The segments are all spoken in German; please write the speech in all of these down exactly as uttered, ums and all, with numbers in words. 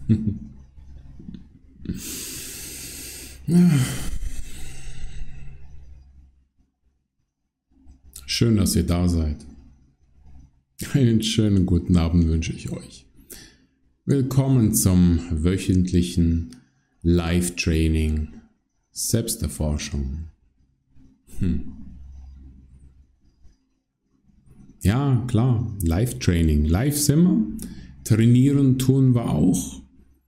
Schön, dass ihr da seid. Einen schönen guten Abend wünsche ich euch. Willkommen zum wöchentlichen Live-Training Selbsterforschung. Hm. Ja, klar, Live-Training. Live sind wir, trainieren tun wir auch.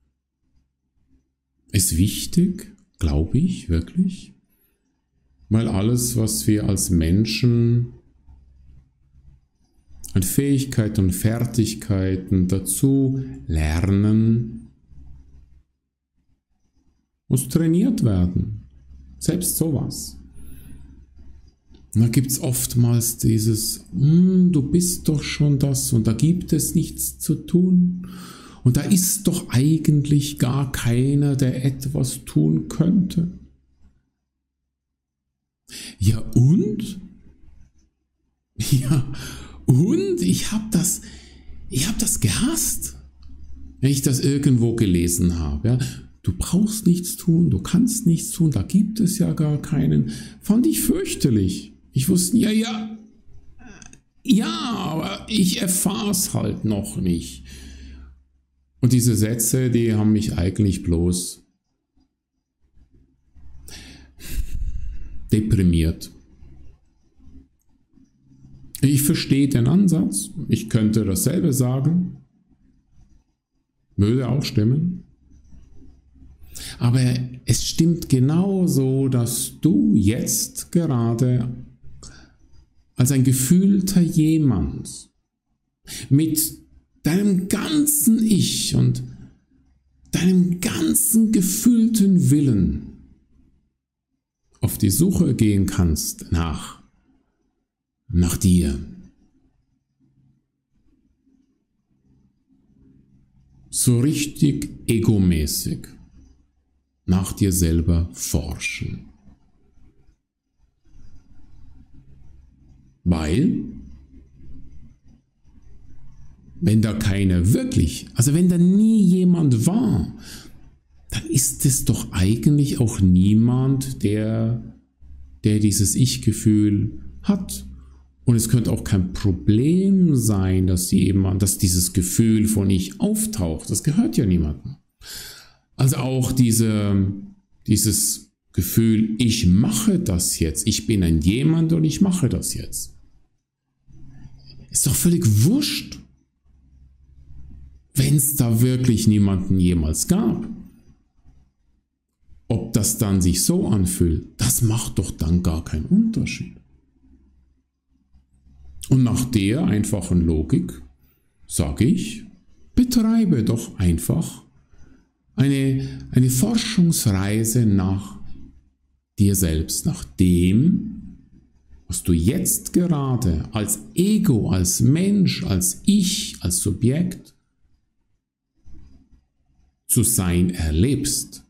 Ist wichtig, glaube ich, wirklich. Weil alles, was wir als Menschen an Fähigkeiten und Fertigkeiten dazu lernen, muss trainiert werden. Selbst sowas. Und da gibt es oftmals dieses, du bist doch schon das und da gibt es nichts zu tun. Und da ist doch eigentlich gar keiner, der etwas tun könnte. Ja und? Ja und? Ich habe das, ich habe das gehasst, wenn ich das irgendwo gelesen habe. Ja? Du brauchst nichts tun, du kannst nichts tun, da gibt es ja gar keinen. Fand ich fürchterlich. Ich wusste, ja, ja, ja, aber ich erfahre es halt noch nicht. Und diese Sätze, die haben mich eigentlich bloß deprimiert. Ich verstehe den Ansatz, ich könnte dasselbe sagen, würde auch stimmen. Aber es stimmt genauso, dass du jetzt gerade als ein gefühlter jemand mit deinem ganzen Ich und deinem ganzen gefühlten Willen auf die Suche gehen kannst nach, nach dir. So richtig egomäßig nach dir selber forschen. Weil, wenn da keiner wirklich, also wenn da nie jemand war, dann ist es doch eigentlich auch niemand, der, der dieses Ich-Gefühl hat. Und es könnte auch kein Problem sein, dass jemand, dass dieses Gefühl von Ich auftaucht. Das gehört ja niemandem. Also auch diese, dieses Gefühl, ich mache das jetzt, ich bin ein Jemand und ich mache das jetzt. Ist doch völlig wurscht, wenn es da wirklich niemanden jemals gab. Ob das dann sich so anfühlt, das macht doch dann gar keinen Unterschied. Und nach der einfachen Logik sage ich, betreibe doch einfach eine, eine Forschungsreise nach dir selbst, nach dem, was du jetzt gerade als Ego, als Mensch, als Ich, als Subjekt zu sein erlebst.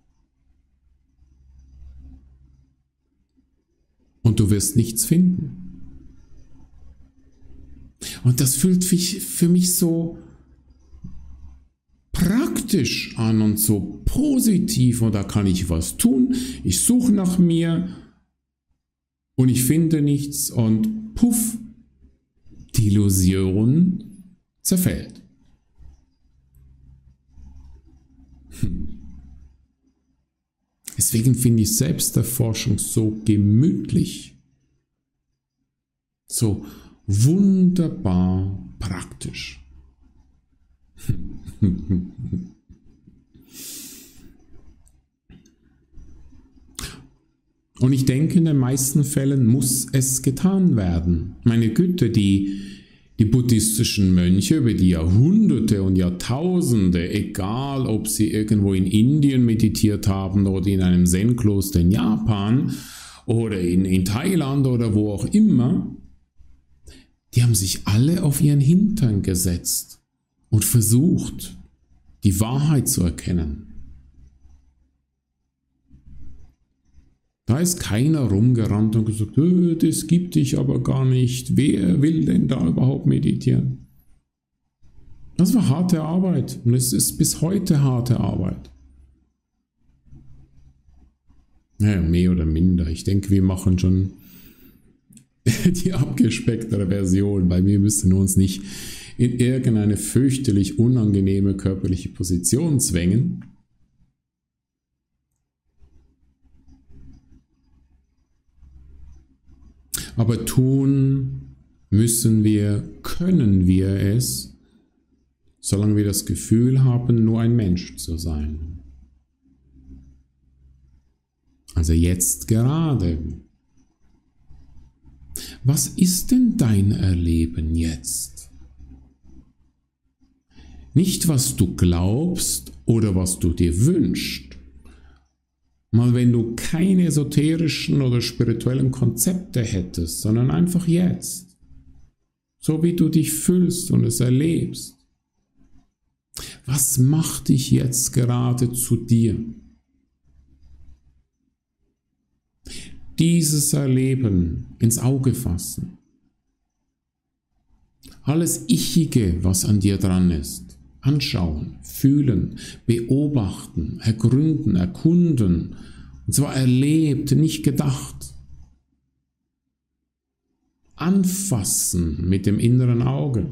Und du wirst nichts finden. Und das fühlt sich für mich so praktisch an und so positiv. Und da kann ich was tun. Ich suche nach mir und ich finde nichts und puff, die Illusion zerfällt. Hm. Deswegen finde ich Selbsterforschung so gemütlich, so wunderbar praktisch. Und ich denke, in den meisten Fällen muss es getan werden. Meine Güte, die, die buddhistischen Mönche über die Jahrhunderte und Jahrtausende, egal ob sie irgendwo in Indien meditiert haben oder in einem Zen-Kloster in Japan oder in, in Thailand oder wo auch immer, die haben sich alle auf ihren Hintern gesetzt und versucht, die Wahrheit zu erkennen. Da ist keiner rumgerannt und gesagt, äh, das gibt dich aber gar nicht. Wer will denn da überhaupt meditieren? Das war harte Arbeit und es ist bis heute harte Arbeit. Naja, mehr oder minder. Ich denke, wir machen schon die abgespecktere Version, weil wir müssen uns nicht in irgendeine fürchterlich unangenehme körperliche Position zwängen. Aber tun müssen wir, können wir es, solange wir das Gefühl haben, nur ein Mensch zu sein. Also jetzt gerade. Was ist denn dein Erleben jetzt? Nicht, was du glaubst oder was du dir wünschst. Mal wenn du keine esoterischen oder spirituellen Konzepte hättest, sondern einfach jetzt. So wie du dich fühlst und es erlebst. Was macht dich jetzt gerade zu dir? Dieses Erleben ins Auge fassen. Alles Ichige, was an dir dran ist, anschauen, fühlen, beobachten, ergründen, erkunden. Und zwar erlebt, nicht gedacht. Anfassen mit dem inneren Auge.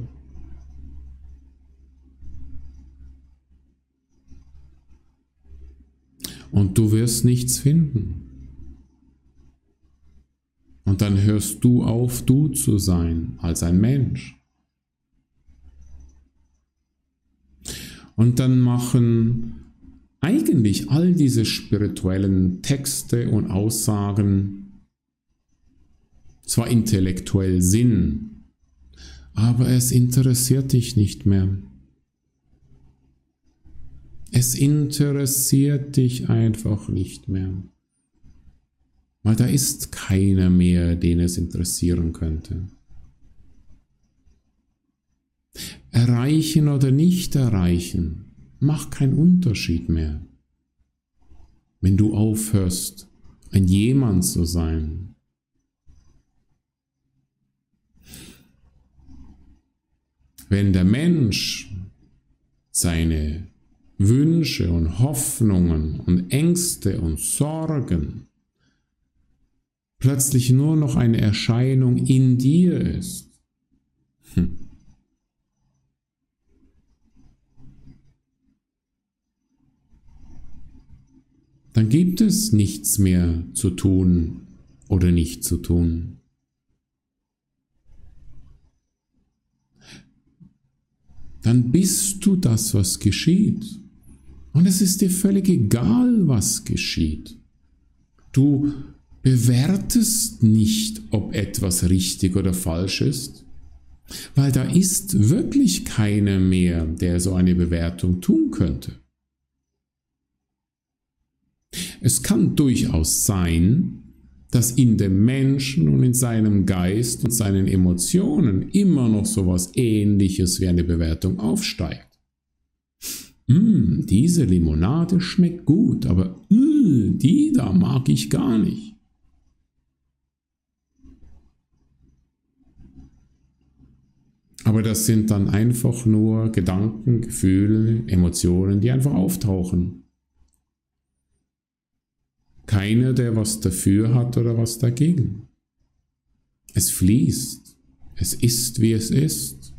Und du wirst nichts finden. Und dann hörst du auf, du zu sein, als ein Mensch. Und dann machen eigentlich all diese spirituellen Texte und Aussagen zwar intellektuell Sinn, aber es interessiert dich nicht mehr. Es interessiert dich einfach nicht mehr. Weil da ist keiner mehr, den es interessieren könnte. Erreichen oder nicht erreichen, macht keinen Unterschied mehr. Wenn du aufhörst, ein Jemand zu sein. Wenn der Mensch seine Wünsche und Hoffnungen und Ängste und Sorgen plötzlich nur noch eine Erscheinung in dir ist, hm. dann gibt es nichts mehr zu tun oder nicht zu tun. Dann bist du das, was geschieht. Und es ist dir völlig egal, was geschieht. Du bewertest nicht, ob etwas richtig oder falsch ist, weil da ist wirklich keiner mehr, der so eine Bewertung tun könnte. Es kann durchaus sein, dass in dem Menschen und in seinem Geist und seinen Emotionen immer noch so etwas Ähnliches wie eine Bewertung aufsteigt. Mm, diese Limonade schmeckt gut, aber mm, die da mag ich gar nicht. Aber das sind dann einfach nur Gedanken, Gefühle, Emotionen, die einfach auftauchen. Keiner, der was dafür hat oder was dagegen. Es fließt. Es ist, wie es ist.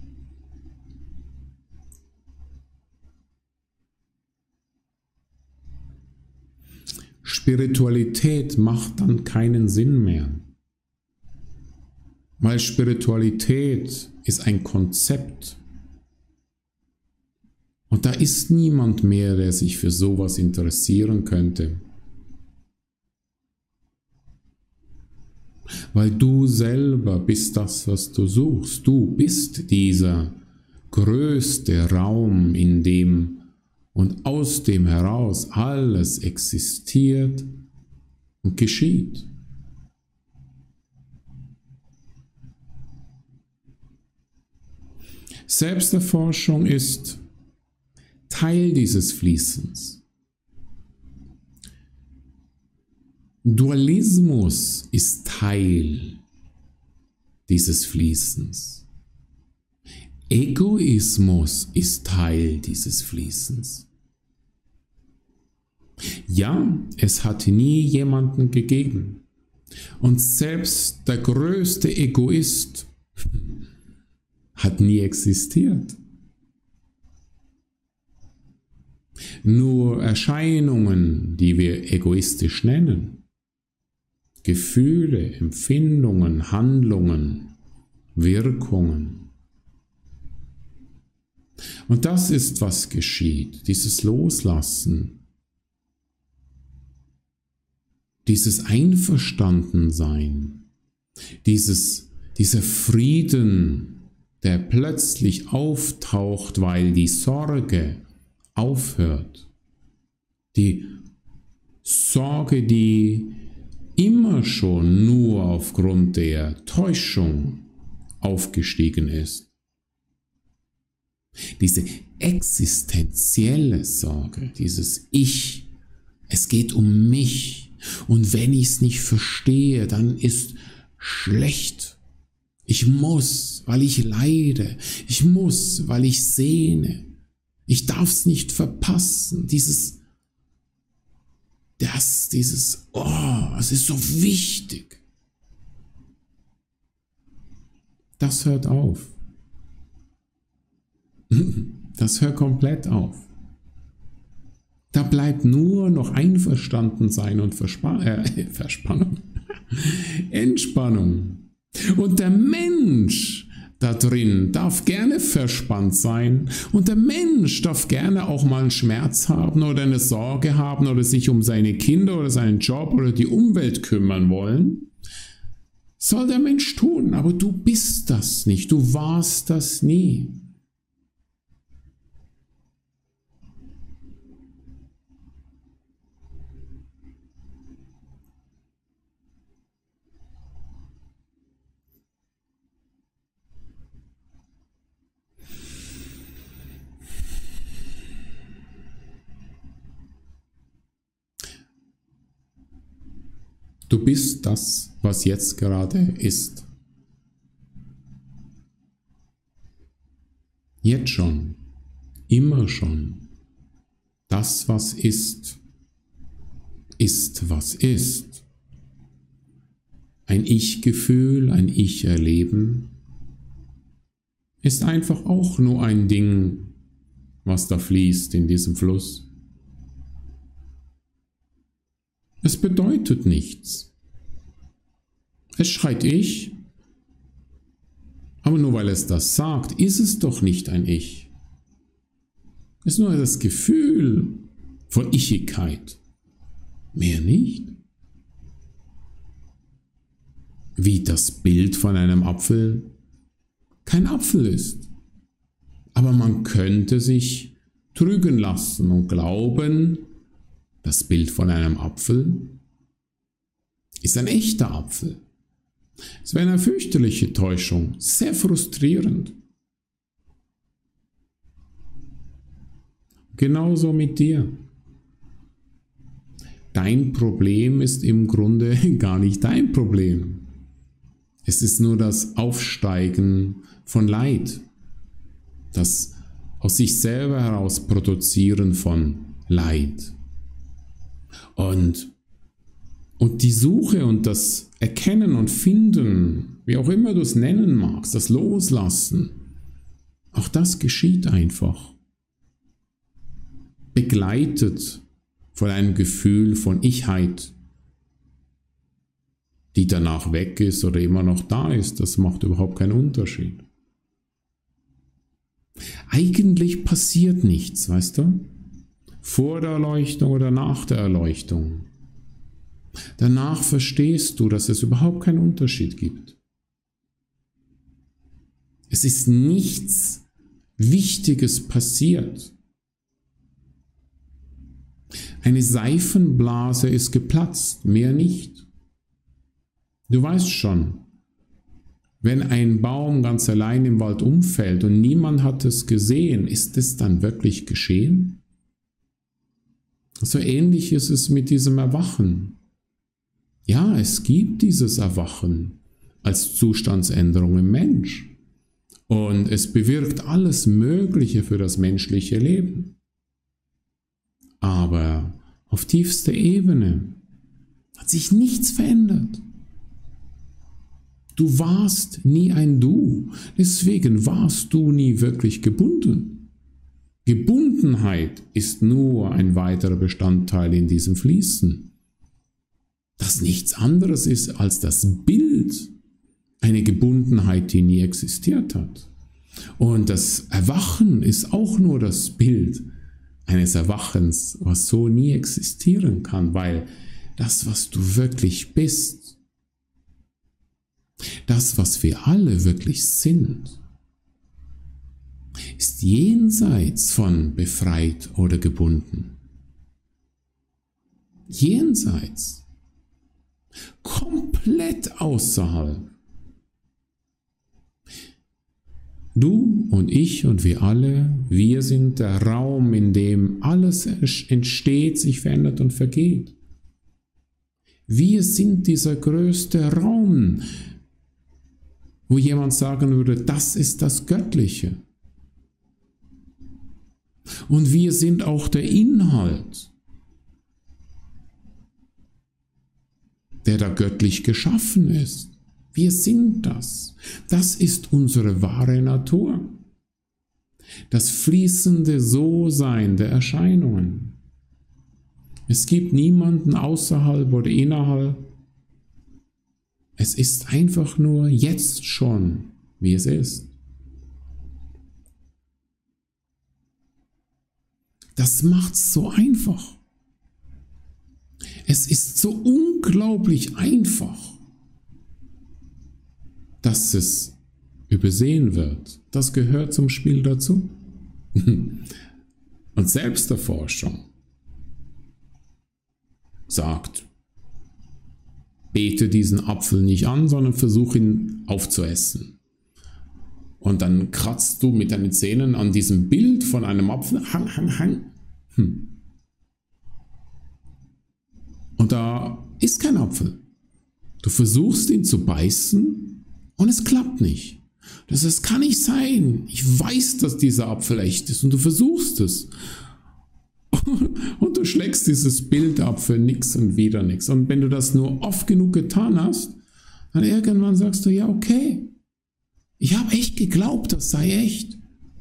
Spiritualität macht dann keinen Sinn mehr. Weil Spiritualität ist ein Konzept. Und da ist niemand mehr, der sich für sowas interessieren könnte. Weil du selber bist das, was du suchst. Du bist dieser größte Raum, in dem und aus dem heraus alles existiert und geschieht. Selbsterforschung ist Teil dieses Fließens. Dualismus ist Teil dieses Fließens. Egoismus ist Teil dieses Fließens. Ja, es hat nie jemanden gegeben. Und selbst der größte Egoist hat nie existiert. Nur Erscheinungen, die wir egoistisch nennen, Gefühle, Empfindungen, Handlungen, Wirkungen. Und das ist, was geschieht, dieses Loslassen, dieses Einverstandensein, dieses, dieser Frieden, der plötzlich auftaucht, weil die Sorge aufhört. Die Sorge, die immer schon nur aufgrund der Täuschung aufgestiegen ist. Diese existenzielle Sorge, dieses Ich, es geht um mich und wenn ich es nicht verstehe, dann ist schlecht. Ich muss, weil ich leide. Ich muss, weil ich sehne. Ich darf es nicht verpassen. Dieses, das, dieses, oh, es ist so wichtig. Das hört auf. Das hört komplett auf. Da bleibt nur noch einverstanden sein und Verspa äh, Verspannung. Entspannung. Und der Mensch da drin darf gerne verspannt sein und der Mensch darf gerne auch mal einen Schmerz haben oder eine Sorge haben oder sich um seine Kinder oder seinen Job oder die Umwelt kümmern wollen. Soll der Mensch tun, aber du bist das nicht, du warst das nie. Du bist das, was jetzt gerade ist. Jetzt schon, immer schon. Das, was ist, ist, was ist. Ein Ich-Gefühl, ein Ich-Erleben ist einfach auch nur ein Ding, was da fließt in diesem Fluss. Es bedeutet nichts. Es schreit Ich, aber nur weil es das sagt, ist es doch nicht ein Ich. Es ist nur das Gefühl von Ichigkeit. Mehr nicht. Wie das Bild von einem Apfel kein Apfel ist. Aber man könnte sich trügen lassen und glauben, das Bild von einem Apfel ist ein echter Apfel. Es wäre eine fürchterliche Täuschung, sehr frustrierend. Genauso mit dir. Dein Problem ist im Grunde gar nicht dein Problem. Es ist nur das Aufsteigen von Leid, das aus sich selber heraus Produzieren von Leid. Und, und die Suche und das Erkennen und Finden, wie auch immer du es nennen magst, das Loslassen, auch das geschieht einfach. Begleitet von einem Gefühl von Ichheit, die danach weg ist oder immer noch da ist, das macht überhaupt keinen Unterschied. Eigentlich passiert nichts, weißt du? Vor der Erleuchtung oder nach der Erleuchtung. Danach verstehst du, dass es überhaupt keinen Unterschied gibt. Es ist nichts Wichtiges passiert. Eine Seifenblase ist geplatzt, mehr nicht. Du weißt schon, wenn ein Baum ganz allein im Wald umfällt und niemand hat es gesehen, ist es dann wirklich geschehen? So ähnlich ist es mit diesem Erwachen. Ja, es gibt dieses Erwachen als Zustandsänderung im Mensch. Und es bewirkt alles Mögliche für das menschliche Leben. Aber auf tiefster Ebene hat sich nichts verändert. Du warst nie ein Du, deswegen warst du nie wirklich gebunden. Gebundenheit ist nur ein weiterer Bestandteil in diesem Fließen, das nichts anderes ist als das Bild, eine Gebundenheit, die nie existiert hat. Und das Erwachen ist auch nur das Bild eines Erwachens, was so nie existieren kann, weil das, was du wirklich bist, das, was wir alle wirklich sind, ist jenseits von befreit oder gebunden. Jenseits. Komplett außerhalb. Du und ich und wir alle, wir sind der Raum, in dem alles entsteht, sich verändert und vergeht. Wir sind dieser größte Raum, wo jemand sagen würde, das ist das Göttliche. Und wir sind auch der Inhalt, der da göttlich geschaffen ist. Wir sind das. Das ist unsere wahre Natur. Das fließende So-Sein der Erscheinungen. Es gibt niemanden außerhalb oder innerhalb. Es ist einfach nur jetzt schon, wie es ist. Das macht's so einfach. Es ist so unglaublich einfach, dass es übersehen wird. Das gehört zum Spiel dazu. Und Selbsterforschung sagt, bete diesen Apfel nicht an, sondern versuch ihn aufzuessen. Und dann kratzt du mit deinen Zähnen an diesem Bild von einem Apfel. Hang, hang, hang. Hm. Und da ist kein Apfel. Du versuchst ihn zu beißen und es klappt nicht. Das heißt, kann nicht sein. Ich weiß, dass dieser Apfel echt ist und du versuchst es. Und du schlägst dieses Bild ab für nichts und wieder nichts. Und wenn du das nur oft genug getan hast, dann irgendwann sagst du, ja okay, ich habe echt geglaubt, das sei echt.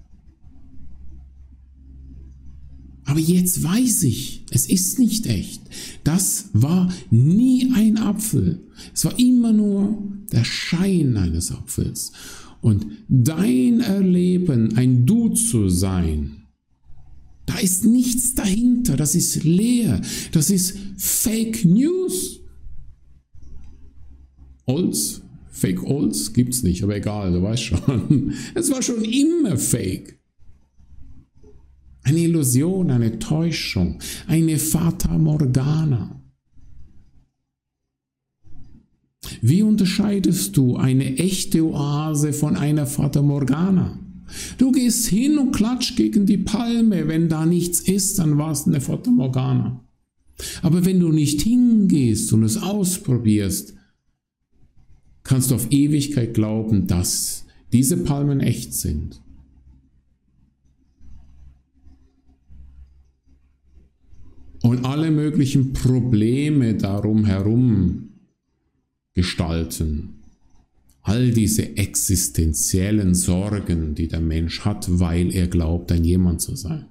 Aber jetzt weiß ich, es ist nicht echt. Das war nie ein Apfel. Es war immer nur der Schein eines Apfels. Und dein Erleben, ein Du zu sein, da ist nichts dahinter, das ist leer, das ist Fake News. Olds, Fake Olds gibt's nicht, aber egal, du weißt schon. Es war schon immer Fake. Eine Illusion, eine Täuschung, eine Fata Morgana. Wie unterscheidest du eine echte Oase von einer Fata Morgana? Du gehst hin und klatsch gegen die Palme. Wenn da nichts ist, dann war es eine Fata Morgana. Aber wenn du nicht hingehst und es ausprobierst, kannst du auf Ewigkeit glauben, dass diese Palmen echt sind. Und alle möglichen Probleme darum herum gestalten. All diese existenziellen Sorgen, die der Mensch hat, weil er glaubt, ein Jemand zu sein.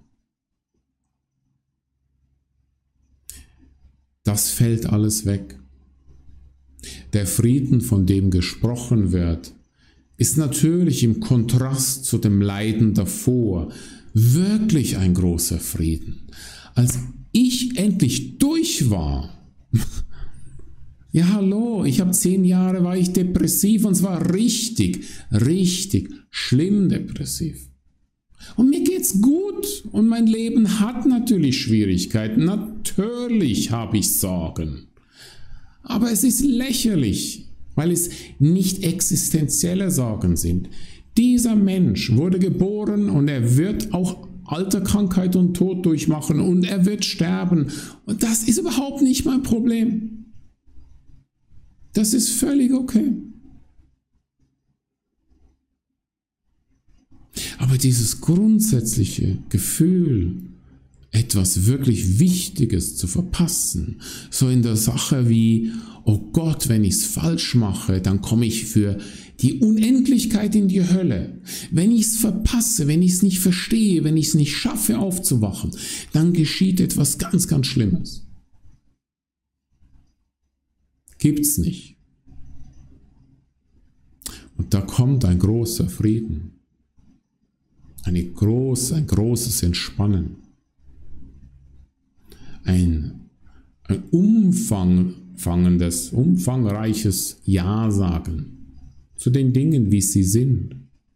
Das fällt alles weg. Der Frieden, von dem gesprochen wird, ist natürlich im Kontrast zu dem Leiden davor wirklich ein großer Frieden. Als ich endlich durch war, ja, hallo, ich habe zehn Jahre, war ich depressiv und zwar richtig, richtig schlimm depressiv. Und mir geht's gut und mein Leben hat natürlich Schwierigkeiten, natürlich habe ich Sorgen. Aber es ist lächerlich, weil es nicht existenzielle Sorgen sind. Dieser Mensch wurde geboren und er wird auch Alter, Krankheit und Tod durchmachen und er wird sterben. Und das ist überhaupt nicht mein Problem. Das ist völlig okay. Aber dieses grundsätzliche Gefühl, etwas wirklich Wichtiges zu verpassen, so in der Sache wie, oh Gott, wenn ich es falsch mache, dann komme ich für die Unendlichkeit in die Hölle. Wenn ich es verpasse, wenn ich es nicht verstehe, wenn ich es nicht schaffe aufzuwachen, dann geschieht etwas ganz, ganz Schlimmes. Gibt's nicht. Und da kommt ein großer Frieden, eine große, ein großes Entspannen. Ein, ein umfangendes, umfangreiches Ja sagen zu den Dingen, wie sie sind.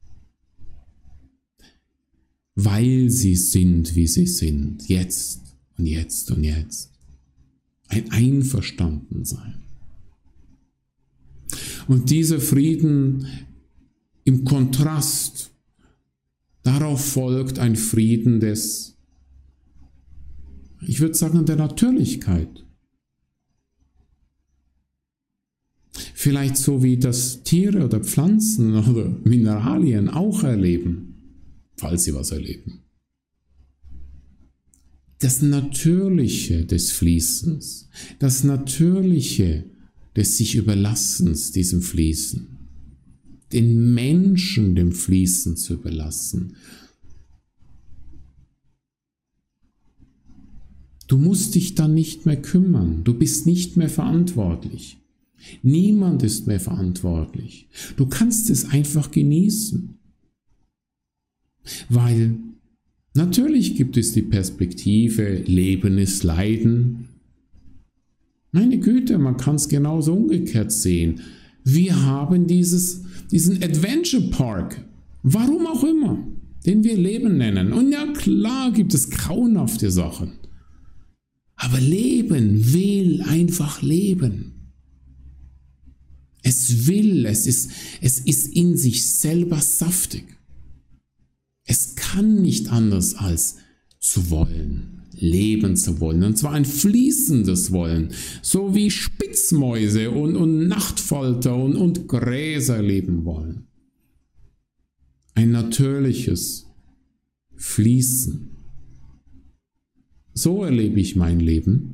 Weil sie sind, wie sie sind, jetzt und jetzt und jetzt. Ein Einverstandensein. Und dieser Frieden im Kontrast, darauf folgt ein Frieden des, ich würde sagen, der Natürlichkeit. Vielleicht so wie das Tiere oder Pflanzen oder Mineralien auch erleben, falls sie was erleben. Das Natürliche des Fließens, das Natürliche des sich Überlassens diesem Fließen, den Menschen dem Fließen zu überlassen. Du musst dich dann nicht mehr kümmern, du bist nicht mehr verantwortlich. Niemand ist mehr verantwortlich. Du kannst es einfach genießen. Weil natürlich gibt es die Perspektive, Leben ist Leiden. Meine Güte, man kann es genauso umgekehrt sehen. Wir haben dieses, diesen Adventure Park, warum auch immer, den wir Leben nennen. Und ja klar gibt es grauenhafte Sachen. Aber Leben will einfach leben. Es will, es ist, es ist in sich selber saftig. Es kann nicht anders als zu wollen, leben zu wollen. Und zwar ein fließendes Wollen, so wie Spitzmäuse und, und Nachtfalter und, und Gräser leben wollen. Ein natürliches Fließen. So erlebe ich mein Leben.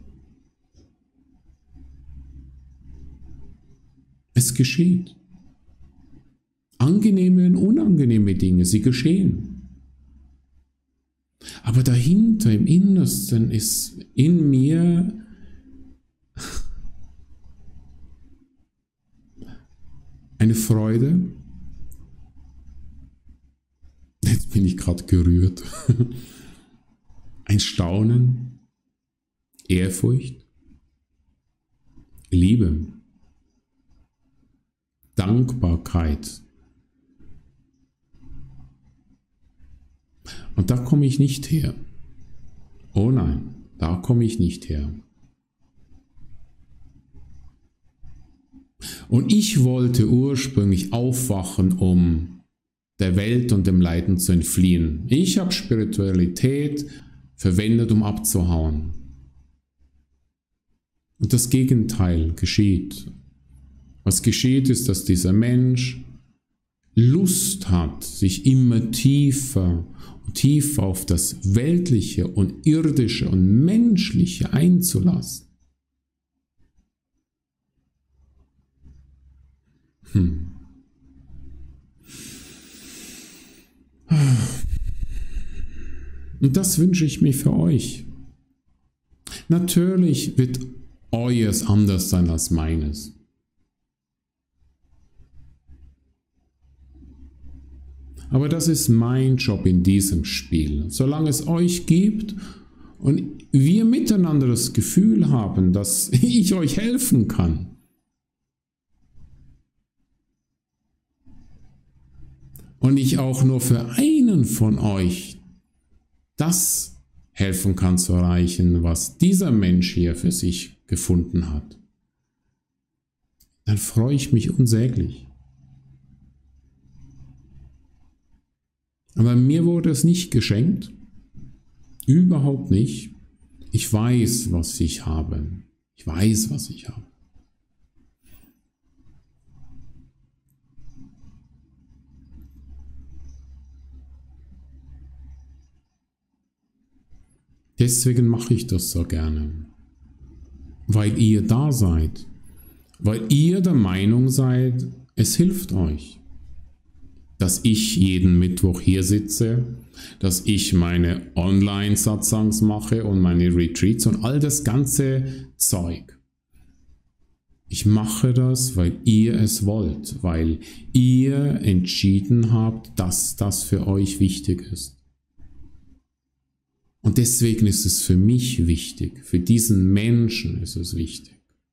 Es geschieht. Angenehme und unangenehme Dinge, sie geschehen. Aber dahinter, im Innersten, ist in mir eine Freude. Jetzt bin ich gerade gerührt. Ein Staunen, Ehrfurcht, Liebe, Dankbarkeit. Und da komme ich nicht her. Oh nein, da komme ich nicht her. Und ich wollte ursprünglich aufwachen, um der Welt und dem Leiden zu entfliehen. Ich habe Spiritualität verwendet, um abzuhauen. Und das Gegenteil geschieht. Was geschieht, ist, dass dieser Mensch Lust hat, sich immer tiefer und tiefer auf das Weltliche und Irdische und Menschliche einzulassen. Hm. Und das wünsche ich mir für euch. Natürlich wird euers anders sein als meines. Aber das ist mein Job in diesem Spiel. Solange es euch gibt und wir miteinander das Gefühl haben, dass ich euch helfen kann, und ich auch nur für einen von euch das helfen kann zu erreichen, was dieser Mensch hier für sich gefunden hat, dann freue ich mich unsäglich. Aber mir wurde es nicht geschenkt, überhaupt nicht. Ich weiß, was ich habe. Ich weiß, was ich habe. Deswegen mache ich das so gerne. Weil ihr da seid. Weil ihr der Meinung seid, es hilft euch. Dass ich jeden Mittwoch hier sitze, dass ich meine Online-Satsangs mache und meine Retreats und all das ganze Zeug. Ich mache das, weil ihr es wollt, weil ihr entschieden habt, dass das für euch wichtig ist. Und deswegen ist es für mich wichtig, für diesen Menschen ist es wichtig.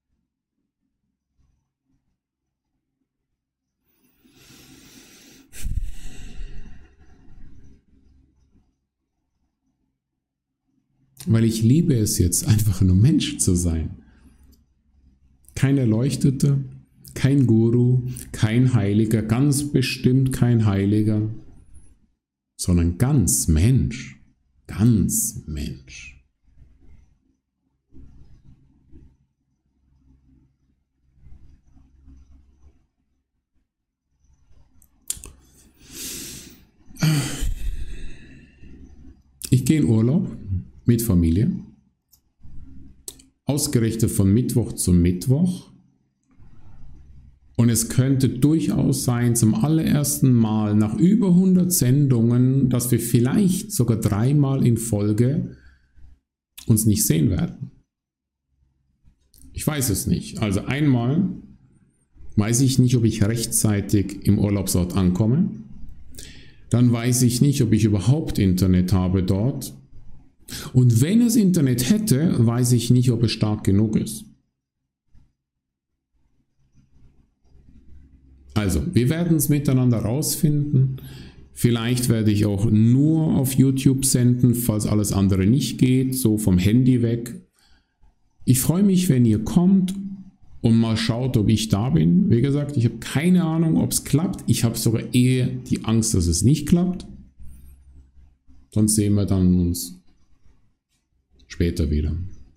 Weil ich liebe es jetzt, einfach nur Mensch zu sein. Kein Erleuchteter, kein Guru, kein Heiliger, ganz bestimmt kein Heiliger, sondern ganz Mensch, ganz Mensch. Ich gehe in Urlaub mit Familie, ausgerichtet von Mittwoch zu Mittwoch. Und es könnte durchaus sein, zum allerersten Mal nach über hundert Sendungen, dass wir vielleicht sogar dreimal in Folge uns nicht sehen werden. Ich weiß es nicht. Also einmal weiß ich nicht, ob ich rechtzeitig im Urlaubsort ankomme. Dann weiß ich nicht, ob ich überhaupt Internet habe dort. Und wenn es Internet hätte, weiß ich nicht, ob es stark genug ist. Also, wir werden es miteinander rausfinden. Vielleicht werde ich auch nur auf YouTube senden, falls alles andere nicht geht, so vom Handy weg. Ich freue mich, wenn ihr kommt und mal schaut, ob ich da bin. Wie gesagt, ich habe keine Ahnung, ob es klappt. Ich habe sogar eher die Angst, dass es nicht klappt. Sonst sehen wir dann uns später wieder.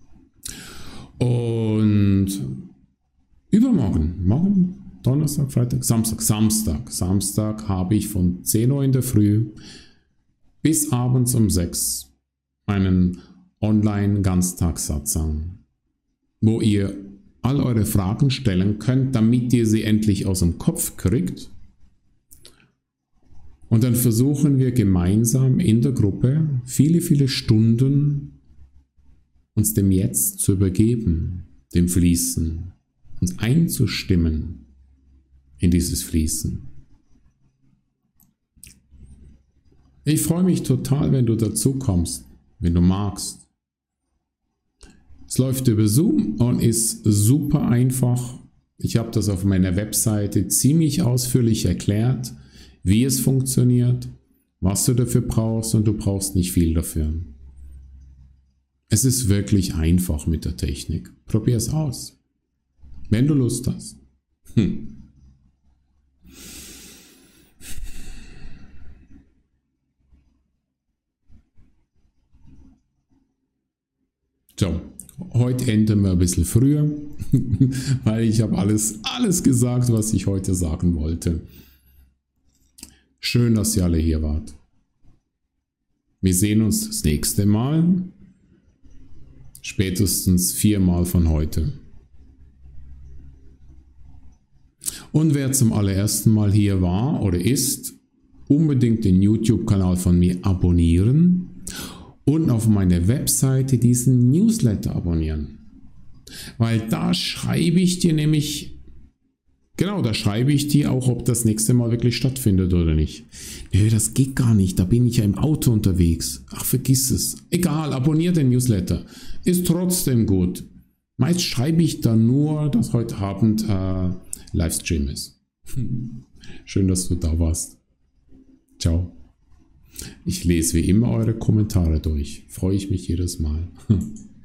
Und übermorgen, morgen, Donnerstag, Freitag, Samstag, Samstag, Samstag habe ich von zehn Uhr in der Früh bis abends um sechs einen Online-Ganztagssatsang, wo ihr all eure Fragen stellen könnt, damit ihr sie endlich aus dem Kopf kriegt. Und dann versuchen wir gemeinsam in der Gruppe viele, viele Stunden uns dem Jetzt zu übergeben, dem Fließen, uns einzustimmen in dieses Fließen. Ich freue mich total, wenn du dazu kommst, wenn du magst. Es läuft über Zoom und ist super einfach. Ich habe das auf meiner Webseite ziemlich ausführlich erklärt, wie es funktioniert, was du dafür brauchst, und du brauchst nicht viel dafür. Es ist wirklich einfach mit der Technik. Probier es aus, wenn du Lust hast. Hm. So, heute enden wir ein bisschen früher, weil ich habe alles, alles gesagt, was ich heute sagen wollte. Schön, dass ihr alle hier wart. Wir sehen uns das nächste Mal, spätestens viermal von heute. Und wer zum allerersten Mal hier war oder ist, unbedingt den YouTube-Kanal von mir abonnieren und auf meiner Webseite diesen Newsletter abonnieren. Weil da schreibe ich dir nämlich, genau, da schreibe ich dir auch, ob das nächste Mal wirklich stattfindet oder nicht. Nö, das geht gar nicht, da bin ich ja im Auto unterwegs. Ach, vergiss es. Egal, abonniere den Newsletter. Ist trotzdem gut. Meist schreibe ich da nur, dass heute Abend äh, Livestream ist. Schön, dass du da warst. Ciao. Ich lese wie immer eure Kommentare durch. Freue ich mich jedes Mal.